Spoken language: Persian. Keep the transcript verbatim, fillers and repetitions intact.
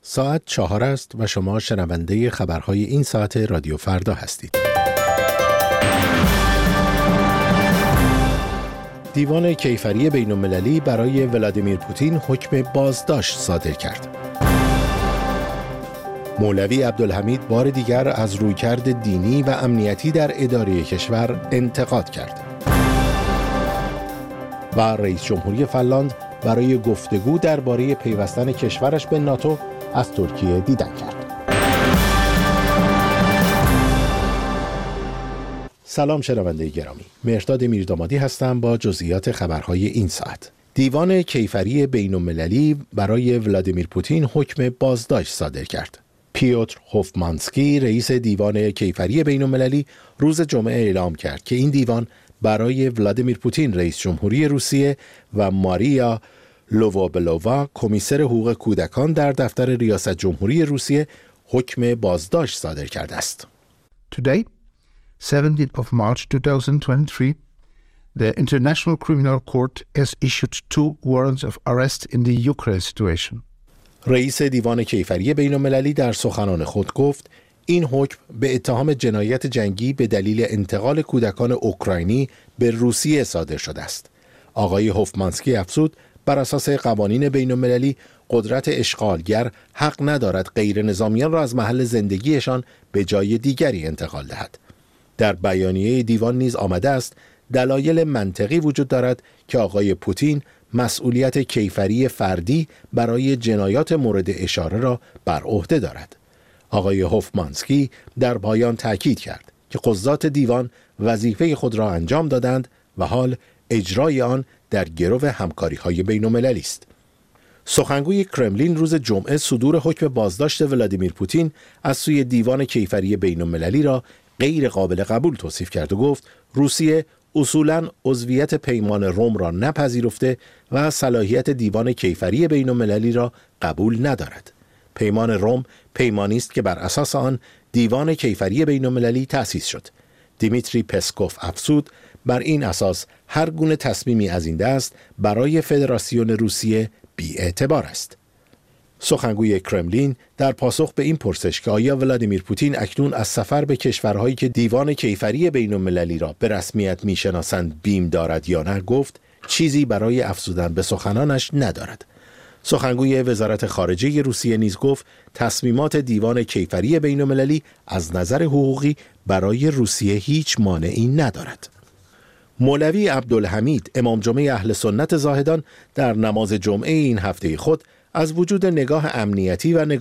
ساعت چهار است و شما شنونده خبرهای این ساعت رادیو فردا هستید. دیوان کیفری بین المللی برای ولادیمیر پوتین حکم بازداشت صادر کرد. مولوی عبدالحمید بار دیگر از رویکرد دینی و امنیتی در اداره کشور انتقاد کرد. و رئیس جمهوری فنلاند برای گفتگو درباره پیوستن کشورش به ناتو از ترکیه دیدن کرد. سلام شنونده گرامی، مهرداد میردامادی هستم با جزئیات خبرهای این ساعت. دیوان کیفری بین المللی برای ولادیمیر پوتین حکم بازداشت صادر کرد. پیوتر هوفمانسکی رئیس دیوان کیفری بین المللی روز جمعه اعلام کرد که این دیوان برای ولادیمیر پوتین رئیس جمهوری روسیه و ماریا لووبلووا کمیسر حقوق کودکان در دفتر ریاست جمهوری روسیه حکم بازداشت صادر کرده است. Today, seventeenth of March twenty twenty-three, the International Criminal Court has issued two warrants of arrest in the Ukraine situation. رئیس دیوان کیفری بین المللی در سخنان خود گفت این حکم به اتهام جنایت جنگی به دلیل انتقال کودکان اوکراینی به روسیه صادر شده است. آقای هوفمانسکی افزود بر اساس قوانین بین المللی قدرت اشغالگر حق ندارد غیر نظامیان را از محل زندگیشان به جای دیگری انتقال دهد. در بیانیه دیوان نیز آمده است دلایل منطقی وجود دارد که آقای پوتین مسئولیت کیفری فردی برای جنایات مورد اشاره را بر عهده دارد. آقای هوفمانسکی در پایان تاکید کرد که قضات دیوان وظیفه خود را انجام دادند و حال اجرای آن در گرو همکاری‌های بین‌المللی است. سخنگوی کرملین روز جمعه صدور حکم بازداشت ولادیمیر پوتین از سوی دیوان کیفری بین‌المللی را غیر قابل قبول توصیف کرد و گفت روسیه اصولاً عضویت پیمان روم را نپذیرفته و صلاحیت دیوان کیفری بین‌المللی را قبول ندارد. پیمان روم پیمانی است که بر اساس آن دیوان کیفری بین‌المللی تأسیس شد. دیمیتری پسکوف افزود بر این اساس هر گونه تصمیمی از این دست برای فدراسیون روسیه بی‌اعتبار است. سخنگوی کرملین در پاسخ به این پرسش که آیا ولادیمیر پوتین اکنون از سفر به کشورهایی که دیوان کیفری بین‌المللی را به رسمیت میشناسند بیم دارد یا نه گفت چیزی برای افزودن به سخنانش ندارد. سخنگوی وزارت خارجه روسیه نیز گفت تصمیمات دیوان کیفری بین‌المللی از نظر حقوقی برای روسیه هیچ مانعی ندارد. مولوی عبدالحمید امام جمعه اهل سنت زاهدان در نماز جمعه این هفته خود از وجود نگاه امنیتی و نگاه